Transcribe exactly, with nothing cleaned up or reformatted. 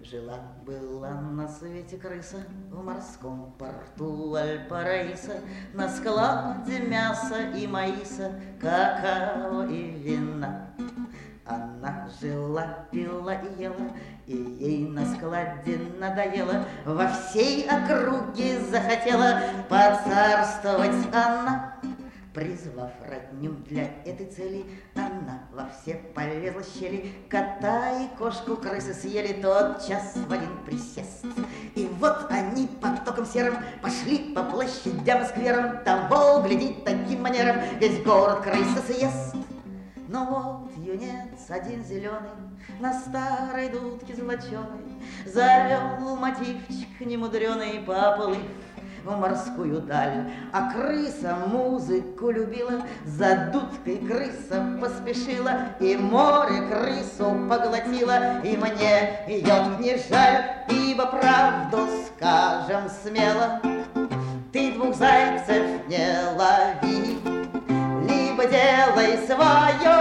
Жила-была на свете крыса в морском порту Альпараиса, на складе мяса и маиса, какао и вина. Она жила, пила и ела, и ей на складе надоело, во всей округе захотела поцарствовать она. Призвав родню для этой цели, она во все полезла щели. Кота и кошку крысы съели тотчас в один присест. И вот они потоком серым пошли по площадям и скверам. Того, глядит, таким манером весь город крысы съест. Но вот юнец один зеленый на старой дудке золоченой завел мотивчик немудреный, поплыв в морскую даль. А крыса музыку любила, за дудкой крыса поспешила, и море крысу поглотила, и мне ее не жаль, ибо правду скажем смело, ты двух зайцев не лови, либо делай свое